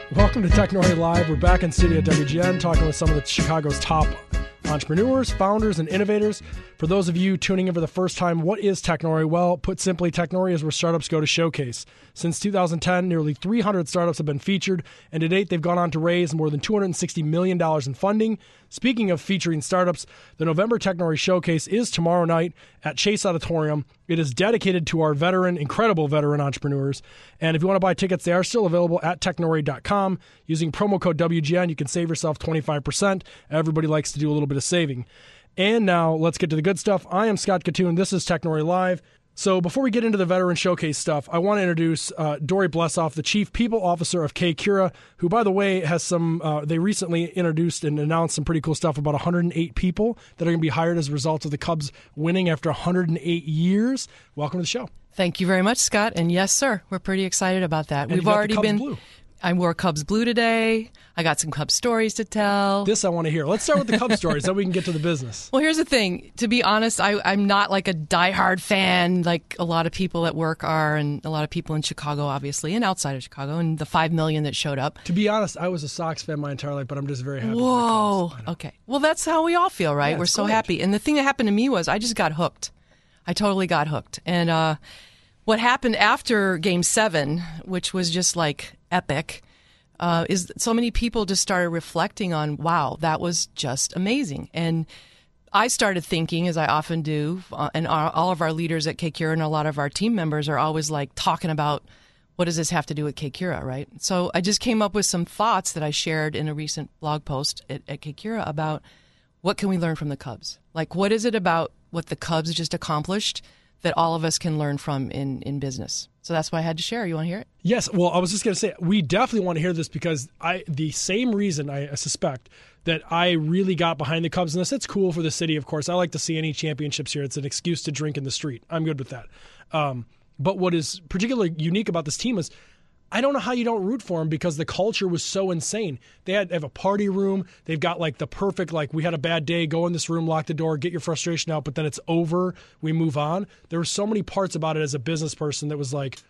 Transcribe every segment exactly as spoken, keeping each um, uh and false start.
Welcome to Technori Live. We're back in studio at W G N talking with some of the Chicago's top entrepreneurs, founders, and innovators. For those of you tuning in for the first time, what is Technori? Well, put simply, Technori is where startups go to showcase. Since two thousand ten, nearly three hundred startups have been featured, and to date, they've gone on to raise more than two hundred sixty million dollars in funding. Speaking of featuring startups, the November Technori Showcase is tomorrow night at Chase Auditorium. It is dedicated to our veteran, incredible veteran entrepreneurs. And if you want to buy tickets, they are still available at technori dot com. Using promo code W G N, you can save yourself twenty-five percent. Everybody likes to do a little bit of saving. And now let's get to the good stuff. I am Scott Katoon. This is Technori Live. So before we get into the Veteran Showcase stuff, I want to introduce uh, Dory Blesoff, the Chief People Officer of K-Cura, who, by the way, has some, uh, they recently introduced and announced some pretty cool stuff about one hundred eight people that are going to be hired as a result of the Cubs winning after one hundred eight years. Welcome to the show. Thank you very much, Scott. And yes, sir, we're pretty excited about that. And We've you got already the Cubs been. Blue. I wore Cubs blue today. I got some Cubs stories to tell. This I want to hear. Let's start with the Cubs stories, then we can get to the business. Well, here's the thing. To be honest, I, I'm not like a diehard fan like a lot of people at work are, and a lot of people in Chicago, obviously, and outside of Chicago, and the five million that showed up. To be honest, I was a Sox fan my entire life, but I'm just very happy. Whoa. For the Cubs. Okay. Well, that's how we all feel, right? Yeah, We're it's so great. happy. And the thing that happened to me was I just got hooked. I totally got hooked. And uh, what happened after Game seven, which was just like epic, Uh, is so many people just started reflecting on, wow, that was just amazing. And I started thinking, as I often do, uh, and our, all of our leaders at K-Cura and a lot of our team members are always like talking about, what does this have to do with K-Cura, right? So I just came up with some thoughts that I shared in a recent blog post at, at K-Cura about what can we learn from the Cubs? Like, what is it about what the Cubs just accomplished that all of us can learn from in, in business? So that's why I had to share. You want to hear it? Yes. Well, I was just going to say, we definitely want to hear this because I the same reason I suspect that I really got behind the Cubs in this. It's cool for the city, of course. I like to see any championships here. It's an excuse to drink in the street. I'm good with that. Um, but what is particularly unique about this team is I don't know how you don't root for them because the culture was so insane. They had they have a party room. They've got like the perfect, like we had a bad day, go in this room, lock the door, get your frustration out, but then it's over. We move on. There were so many parts about it as a business person that was like,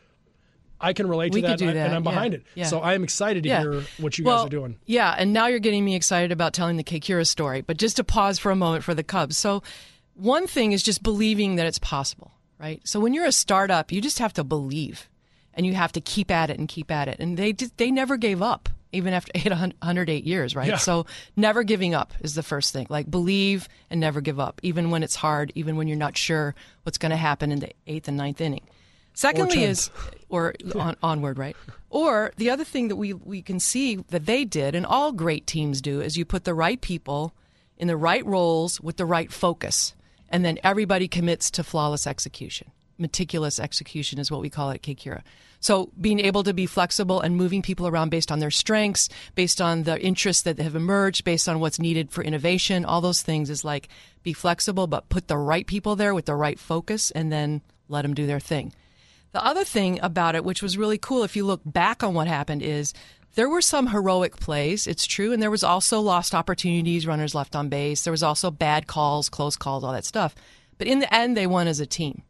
I can relate We to that, could do and, I, that, and I'm behind yeah, it. yeah. So I am excited to Yeah. hear what you well, guys are doing. Yeah, and now you're getting me excited about telling the K-Cura story. But just to pause for a moment for the Cubs. So one thing is just believing that it's possible, right? So when you're a startup, you just have to believe, and you have to keep at it and keep at it. And they did, they never gave up, even after one hundred eight years, right? Yeah. So never giving up is the first thing. Like believe and never give up, even when it's hard, even when you're not sure what's going to happen in the eighth and ninth inning. Secondly is, or on, onward, right? Or the other thing that we, we can see that they did, and all great teams do, is you put the right people in the right roles with the right focus, and then everybody commits to flawless execution. Meticulous execution is what we call it at K-Cura. So being able to be flexible and moving people around based on their strengths, based on the interests that have emerged, based on what's needed for innovation, all those things is like be flexible, but put the right people there with the right focus, and then let them do their thing. The other thing about it, which was really cool, if you look back on what happened, is there were some heroic plays, it's true, and there was also lost opportunities, runners left on base. There was also bad calls, close calls, all that stuff. But in the end, they won as a team.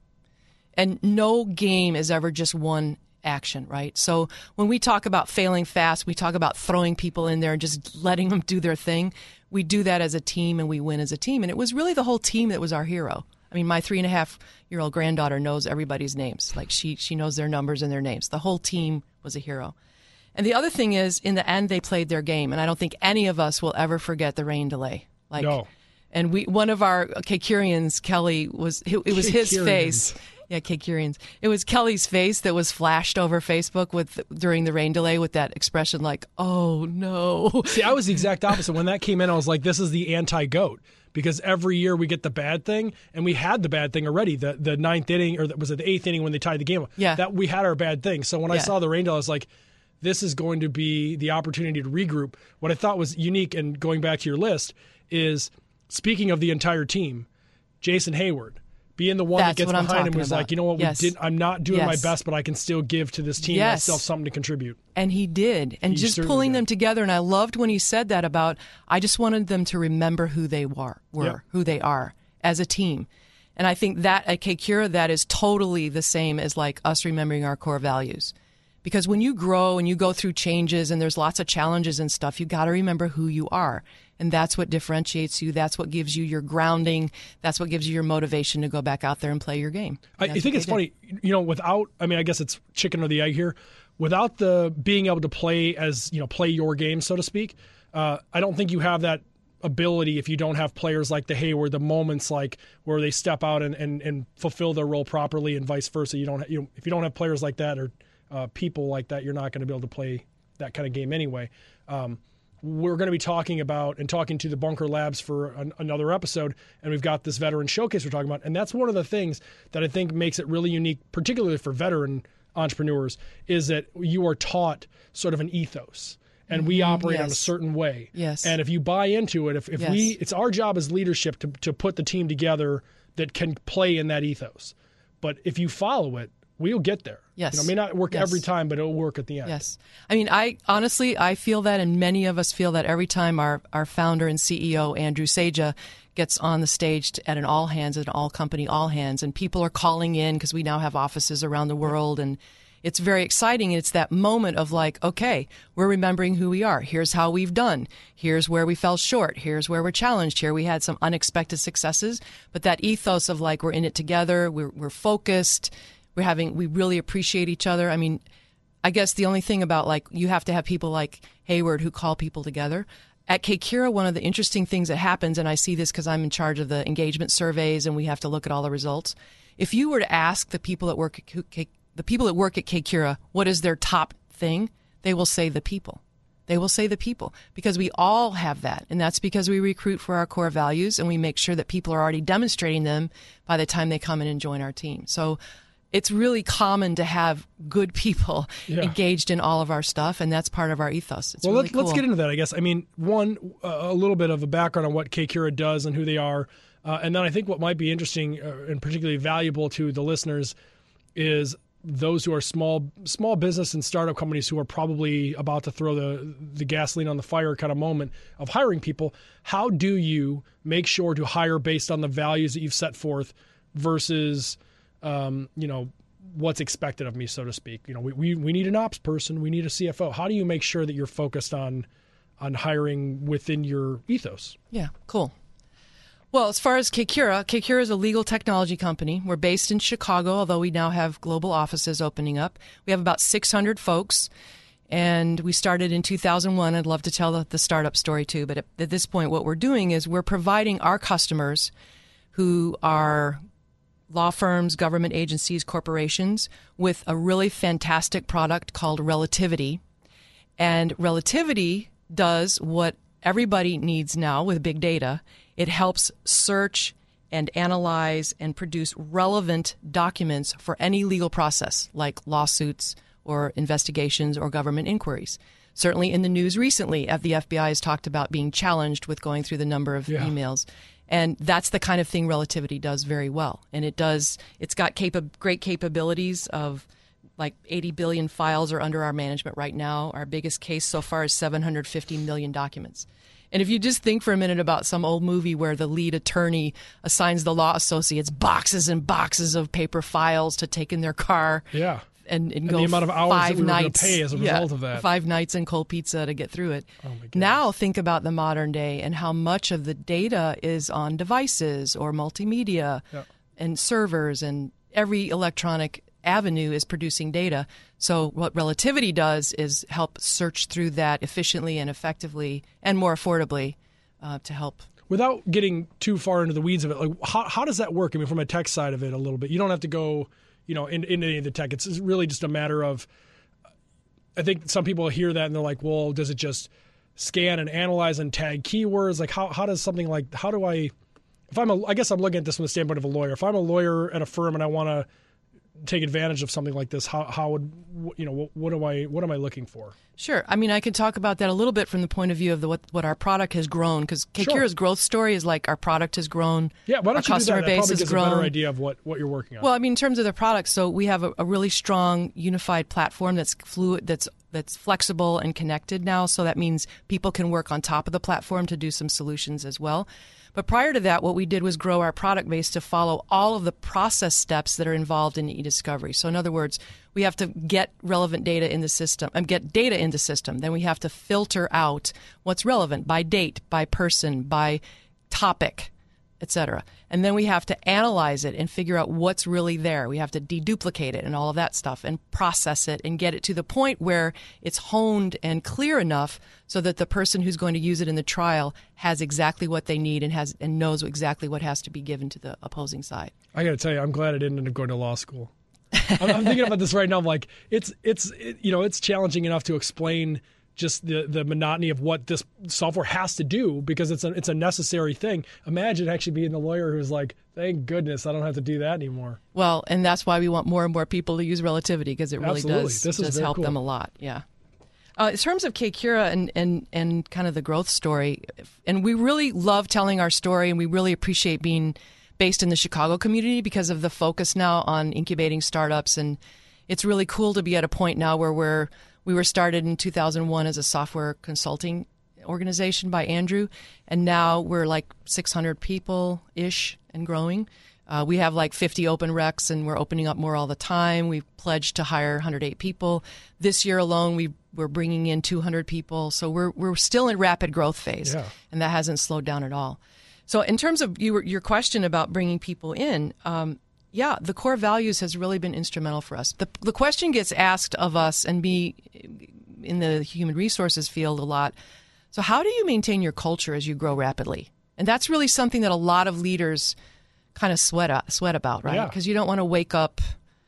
And no game is ever just one action, right? So when we talk about failing fast, we talk about throwing people in there and just letting them do their thing. We do that as a team, and we win as a team. And it was really the whole team that was our hero. I mean, my three and a half year old granddaughter knows everybody's names. Like she, she knows their numbers and their names. The whole team was a hero. And the other thing is, in the end, they played their game. And I don't think any of us will ever forget the rain delay. Like, No. And we, one of our K-Curians, Kelly, was, it, it was his K-Curians. face. Yeah, K-Curians. It was Kelly's face that was flashed over Facebook with during the rain delay with that expression like, oh, no. See, I was the exact opposite. When that came in, I was like, this is the anti-GOAT. Because every year we get the bad thing, and we had the bad thing already. The the ninth inning, or the, was it the eighth inning when they tied the game up? Yeah. That we had our bad thing. So when I Yeah. saw the rain delay, I was like, this is going to be the opportunity to regroup. What I thought was unique, and going back to your list, is speaking of the entire team, Jason Hayward, being the one That's that gets what I'm behind him talking was about. like, you know what, Yes. we did. I'm not doing my Yes. best, but I can still give to this team. Yes. I still have something to contribute. And he did. And He just certainly pulling did. them together. And I loved when he said that about, I just wanted them to remember who they were, were Yep. who they are as a team. And I think that at K-Cura, that is totally the same as like us remembering our core values. Because when you grow and you go through changes and there's lots of challenges and stuff, you got to remember who you are. And that's what differentiates you. That's what gives you your grounding. That's what gives you your motivation to go back out there and play your game. I, I think it's funny, you know, without, I mean, I guess it's chicken or the egg here. Without the being able to play as, you know, play your game, so to speak, uh, I don't think you have that ability if you don't have players like the Hayward, the moments like where they step out and, and, and fulfill their role properly and vice versa. You don't, you know, if you don't have players like that or uh, people like that, you're not going to be able to play that kind of game anyway. Um, we're going to be talking about and talking to the Bunker Labs for an, another episode, and we've got this veteran showcase we're talking about, and that's one of the things that I think makes it really unique, particularly for veteran entrepreneurs, is that you are taught sort of an ethos. And we operate yes. in a certain way. Yes. And if you buy into it, if, if yes. we, it's our job as leadership to, to put the team together that can play in that ethos. But if you follow it, we'll get there. Yes. You know, it may not work yes. every time, but it'll work at the end. Yes. I mean, I honestly, I feel that, and many of us feel that every time our, our founder and C E O, Andrew Seja, gets on the stage to, at an all hands, at an all company all hands, and people are calling in because we now have offices around the world, and it's very exciting. It's that moment of like, okay, we're remembering who we are. Here's how we've done. Here's where we fell short. Here's where we're challenged. Here we had some unexpected successes. But that ethos of like, we're in it together. We're we're focused. We're having, we really appreciate each other. I mean, I guess the only thing about like, you have to have people like Hayward who call people together. At Kekira, one of the interesting things that happens, and I see this because I'm in charge of the engagement surveys and we have to look at all the results. If you were to ask the people that work at Kekira, The people that work at Kekira, what is their top thing? They will say the people. They will say the people because we all have that. And that's because we recruit for our core values and we make sure that people are already demonstrating them by the time they come in and join our team. So it's really common to have good people yeah. engaged in all of our stuff, and that's part of our ethos. It's well, really let's, cool. let's get into that, I guess. I mean, one, uh, a little bit of a background on what Kekira does and who they are. Uh, and then I think what might be interesting uh, and particularly valuable to the listeners is those who are small small business and startup companies who are probably about to throw the the gasoline on the fire kind of moment of hiring people. How do you make sure to hire based on the values that you've set forth versus, um, you know, what's expected of me, so to speak? You know, we, we, we need an ops person. We need a C F O. How do you make sure that you're focused on on hiring within your ethos? Yeah, cool. Well, as far as Kekira, Kekira is a legal technology company. We're based in Chicago, although we now have global offices opening up. We have about six hundred folks, and we started in two thousand one. I'd love to tell the, the startup story too, but at, at this point, what we're doing is we're providing our customers who are law firms, government agencies, corporations with a really fantastic product called Relativity. And Relativity does what everybody needs now with big data. It helps search and analyze and produce relevant documents for any legal process, like lawsuits or investigations or government inquiries. Certainly in the news recently, the F B I has talked about being challenged with going through the number of yeah. emails. And that's the kind of thing Relativity does very well. And it does, it's got capa- great capabilities of like eighty billion files are under our management right now. Our biggest case so far is seven hundred fifty million documents. And if you just think for a minute about some old movie where the lead attorney assigns the law associates boxes and boxes of paper files to take in their car, yeah, and, and, and go the amount of hours five that we nights, were going to pay as a yeah, result of that, five nights in cold pizza to get through it. Oh my goodness. Now think about the modern day and how much of the data is on devices or multimedia yeah. and servers, and every electronic avenue is producing data. So what Relativity does is help search through that efficiently and effectively and more affordably uh, to help. Without getting too far into the weeds of it, like how how does that work? I mean, from a tech side of it a little bit. You don't have to go, you know, in, in any of the tech. It's really just a matter of, I think some people hear that and they're like, well, does it just scan and analyze and tag keywords? Like how how does something like, how do I, if I'm a, I guess I'm looking at this from the standpoint of a lawyer. If I'm a lawyer at a firm and I want to take advantage of something like this, how how would, you know, what, what do I what am I looking for? Sure. I mean, I can talk about that a little bit from the point of view of the, what what our product has grown, because Kekira's sure. growth story is like our product has grown. Yeah, why don't our you customer do that? That base probably has gives grown. a better idea of what, what you're working on. Well, I mean, in terms of the product, so we have a, a really strong unified platform that's fluid, that's that's flexible and connected now. So that means people can work on top of the platform to do some solutions as well. But prior to that, what we did was grow our product base to follow all of the process steps that are involved in e-discovery. So in other words, we have to get relevant data in the system, and get data in the system. Then we have to filter out what's relevant by date, by person, by topic, et cetera. And then we have to analyze it and figure out what's really there. We have to deduplicate it and all of that stuff and process it and get it to the point where it's honed and clear enough so that the person who's going to use it in the trial has exactly what they need and has and knows exactly what has to be given to the opposing side. I got to tell you, I'm glad I didn't end up going to law school. I'm, I'm thinking about this right now. I'm like, it's it's it, you know, it's challenging enough to explain just the, the monotony of what this software has to do because it's a, it's a necessary thing. Imagine actually being the lawyer who's like, thank goodness I don't have to do that anymore. Well, and that's why we want more and more people to use Relativity because it really Absolutely. does, This does help cool. them a lot. Yeah. Uh, in terms of K-Cura and, and, and kind of the growth story, and we really love telling our story and we really appreciate being based in the Chicago community because of the focus now on incubating startups. And it's really cool to be at a point now where we're We were started in two thousand one as a software consulting organization by Andrew, and now we're like six hundred people-ish and growing. Uh, we have like fifty open recs, and we're opening up more all the time. We've pledged to hire one hundred eight people. This year alone, we, we're bringing in two hundred people, so we're we're still in rapid growth phase, yeah. and that hasn't slowed down at all. So in terms of you, your question about bringing people in, um, yeah, the core values has really been instrumental for us. The the question gets asked of us and me in the human resources field a lot. So how do you maintain your culture as you grow rapidly? And that's really something that a lot of leaders kind of sweat sweat about, right? Because yeah. you don't want to wake up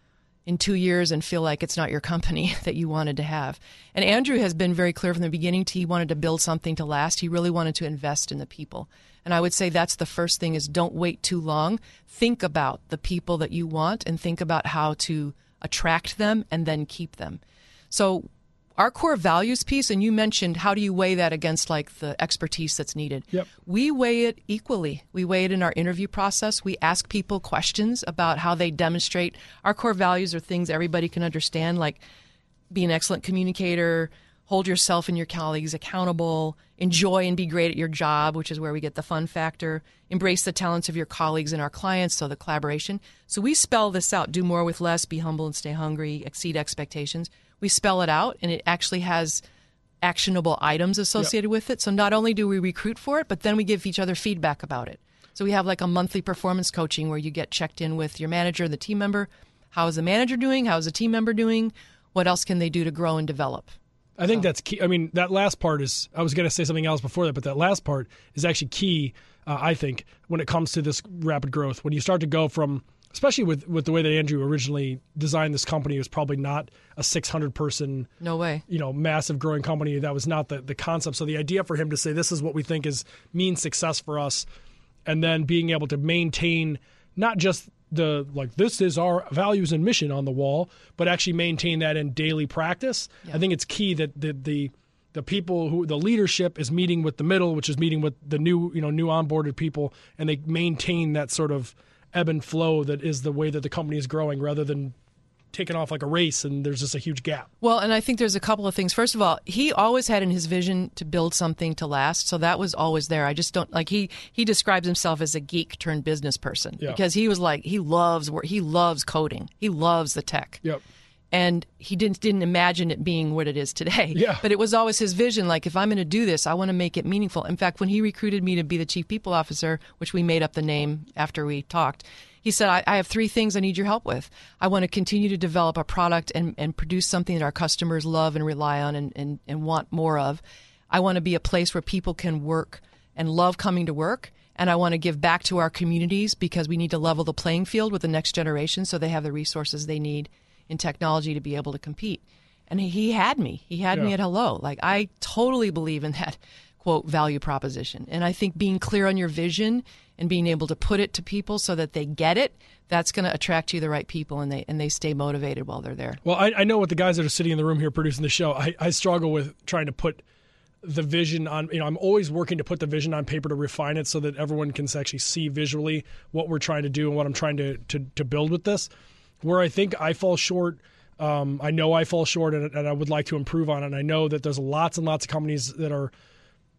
in two years and feel like it's not your company that you wanted to have. And Andrew has been very clear from the beginning. He wanted to build something to last. He really wanted to invest in the people. And I would say that's the first thing is don't wait too long. Think about the people that you want and think about how to attract them and then keep them. So our core values piece, and you mentioned how do you weigh that against like the expertise that's needed? Yep. We weigh it equally. We weigh it in our interview process. We ask people questions about how they demonstrate. Our core values are things everybody can understand, like be an excellent communicator, hold yourself and your colleagues accountable, enjoy and be great at your job, which is where we get the fun factor, embrace the talents of your colleagues and our clients, so the collaboration. So we spell this out, do more with less, be humble and stay hungry, exceed expectations. We spell it out, and it actually has actionable items associated yep. with it. So not only do we recruit for it, but then we give each other feedback about it. So we have like a monthly performance coaching where you get checked in with your manager, the team member. How is the manager doing? How is the team member doing? What else can they do to grow and develop? I think so. That's key. I mean, that last part is, I was going to say something else before that, but that last part is actually key, uh, I think, when it comes to this rapid growth. When you start to go from, especially with, with the way that Andrew originally designed this company, it was probably not a six hundred person, no way, you know, massive growing company. That was not the, the concept. So the idea for him to say, this is what we think is means success for us, and then being able to maintain not just the, like, this is our values and mission on the wall, but actually maintain that in daily practice. Yeah. I think it's key that the, the, the people who, the leadership is meeting with the middle, which is meeting with the new, you know, new onboarded people, and they maintain that sort of ebb and flow that is the way that the company is growing, rather than taking off like a race and there's just a huge gap. Well, and I think there's a couple of things. First of all, he always had in his vision to build something to last. So that was always there. I just don't like he he describes himself as a geek turned business person yeah. because he was like he loves he loves coding. He loves the tech. Yep. And he didn't didn't imagine it being what it is today. Yeah. But it was always his vision, like, if I'm going to do this, I want to make it meaningful. In fact, when he recruited me to be the chief people officer, which we made up the name after we talked, he said, I, I have three things I need your help with. I want to continue to develop a product and, and produce something that our customers love and rely on and, and, and want more of. I want to be a place where people can work and love coming to work. And I want to give back to our communities because we need to level the playing field with the next generation so they have the resources they need in technology to be able to compete. And he had me. He had yeah. me at hello. Like, I totally believe in that, quote, value proposition. And I think being clear on your vision and being able to put it to people so that they get it, that's going to attract you the right people, and they and they stay motivated while they're there. Well, I, I know with the guys that are sitting in the room here producing the show, I, I struggle with trying to put the vision on, you know, I'm always working to put the vision on paper to refine it so that everyone can actually see visually what we're trying to do and what I'm trying to to, to build with this. Where I think I fall short, um, I know I fall short, and, and I would like to improve on it. And I know that there's lots and lots of companies that are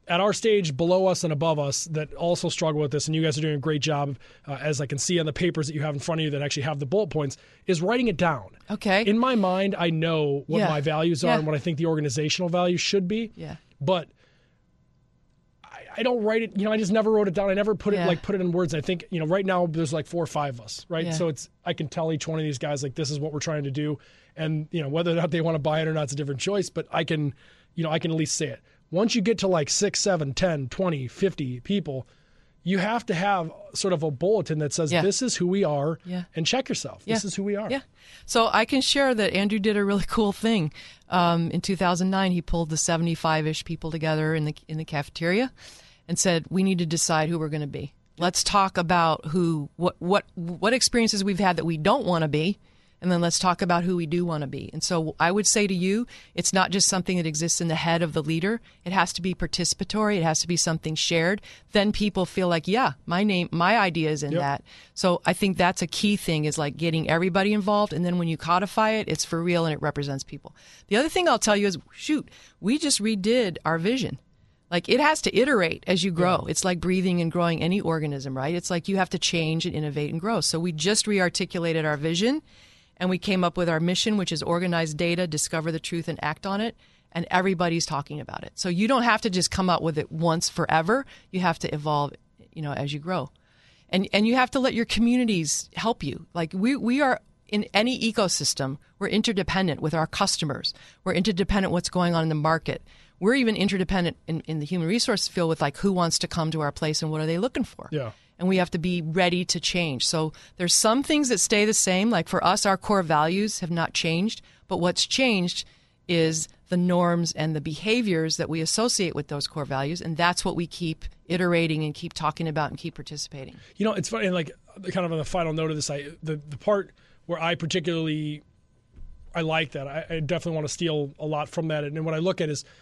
at our stage below us and above us that also struggle with this, and you guys are doing a great job, uh, as I can see on the papers that you have in front of you that actually have the bullet points, is writing it down. Okay. In my mind, I know what yeah. my values are yeah. and what I think the organizational values should be. Yeah. But I, I don't write it, you know, I just never wrote it down. I never put yeah. it like put it in words. I think, you know, right now there's like four or five of us, right? Yeah. So it's I can tell each one of these guys like this is what we're trying to do. And, you know, whether or not they want to buy it or not, it's a different choice, but I can, you know, I can at least say it. Once you get to like six, seven, ten, twenty, fifty people, you have to have sort of a bulletin that says, yeah. this is who we are, yeah. and check yourself. Yeah. This is who we are. Yeah. So I can share that Andrew did a really cool thing. Um, in two thousand nine, he pulled the seventy-five-ish people together in the in the cafeteria and said, we need to decide who we're going to be. Let's talk about who, what, what, what experiences we've had that we don't want to be. And then let's talk about who we do want to be. And so I would say to you, it's not just something that exists in the head of the leader. It has to be participatory. It has to be something shared. Then people feel like, yeah, my name, my idea is in yep. that. So I think that's a key thing, is like getting everybody involved. And then when you codify it, it's for real and it represents people. The other thing I'll tell you is, shoot, we just redid our vision. Like, it has to iterate as you grow. Yeah. It's like breathing and growing any organism, right? It's like you have to change and innovate and grow. So we just rearticulated our vision. And we came up with our mission, which is organize data, discover the truth, and act on it. And everybody's talking about it. So you don't have to just come up with it once forever. You have to evolve, you know, as you grow. And and you have to let your communities help you. Like we, we are in any ecosystem, we're interdependent with our customers. We're interdependent what's going on in the market. We're even interdependent in, in the human resource field with like who wants to come to our place and what are they looking for. Yeah. And we have to be ready to change. So there's some things that stay the same. Like for us, our core values have not changed. But what's changed is the norms and the behaviors that we associate with those core values. And that's what we keep iterating and keep talking about and keep participating. You know, it's funny, like kind of on the final note of this, I, the, the part where I particularly, I like that. I, I definitely want to steal a lot from that. And, and what I look at is,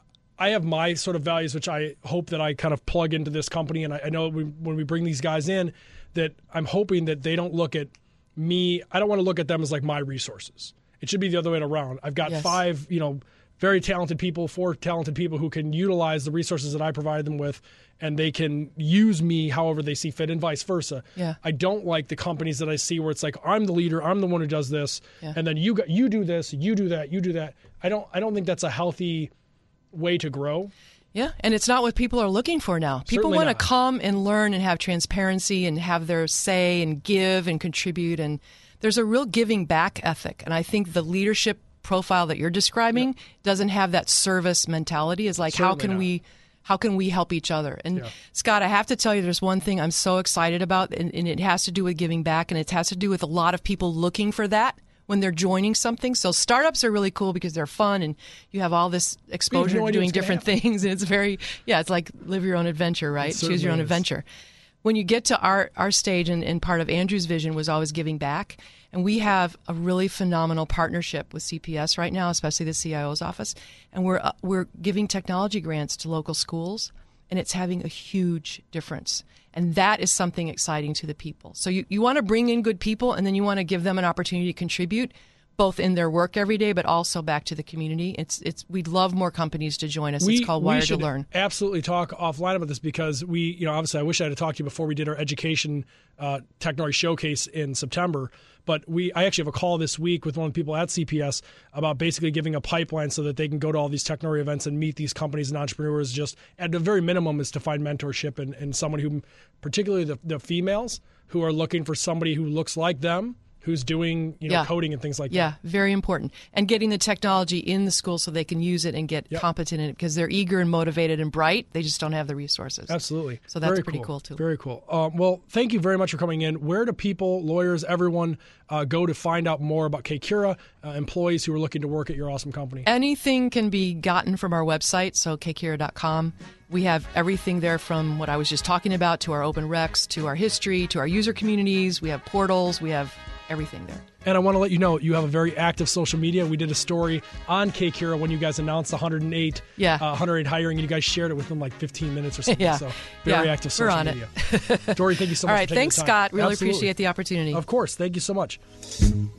I have my sort of values, which I hope that I kind of plug into this company. And I, I know we, when we bring these guys in, that I'm hoping that they don't look at me. I don't want to look at them as like my resources. It should be the other way around. I've got yes. five, you know, very talented people, four talented people who can utilize the resources that I provide them with, and they can use me however they see fit, and vice versa. Yeah. I don't like the companies that I see where it's like, I'm the leader, I'm the one who does this, yeah. and then you got, you do this, you do that, you do that. I don't I don't think that's a healthy way to grow. Yeah, and it's not what people are looking for now. People want to come and learn and have transparency and have their say and give and contribute, and there's a real giving back ethic. And I think the leadership profile that you're describing yeah. doesn't have that service mentality. Is like, Certainly how can not. we how can we help each other? And yeah. Scott, I have to tell you, there's one thing I'm so excited about, and, and it has to do with giving back, and it has to do with a lot of people looking for that when they're joining something. So startups are really cool because they're fun and you have all this exposure to doing different things. And it's very, yeah, it's like live your own adventure, right? Choose your own is. adventure. When you get to our, our stage, and, and part of Andrew's vision was always giving back. And we have a really phenomenal partnership with C P S right now, especially the C I O's office. And we're, uh, we're giving technology grants to local schools, and it's having a huge difference. And that is something exciting to the people. So you, you want to bring in good people, and then you want to give them an opportunity to contribute, both in their work every day, but also back to the community. It's it's we'd love more companies to join us. We, it's called Wired to Learn. Absolutely talk offline about this, because we, you know, obviously I wish I had talked to you before we did our education uh, technology showcase in September. But we, I actually have a call this week with one of the people at C P S about basically giving a pipeline so that they can go to all these technology events and meet these companies and entrepreneurs. Just at the very minimum is to find mentorship and, and someone who, particularly the, the females, who are looking for somebody who looks like them, who's doing, you know, yeah. coding and things like yeah, that. Yeah, very important. And getting the technology in the school so they can use it and get yep. competent in it, because they're eager and motivated and bright. They just don't have the resources. Absolutely. So that's very pretty cool. cool, too. Very cool. Um, well, thank you very much for coming in. Where do people, lawyers, everyone uh, go to find out more about K-Cura, uh, employees who are looking to work at your awesome company? Anything can be gotten from our website, so K Cura dot com. We have everything there, from what I was just talking about to our open recs, to our history, to our user communities. We have portals. We have everything there. And I want to let you know, you have a very active social media. We did a story on K-Cura when you guys announced one hundred eight, yeah. uh, one hundred eight hiring, and you guys shared it within like fifteen minutes or something. yeah. So very yeah. active social We're on media. It. Dory, thank you so much All right, for taking thanks, the time. Scott. Really Absolutely. appreciate the opportunity. Of course. Thank you so much.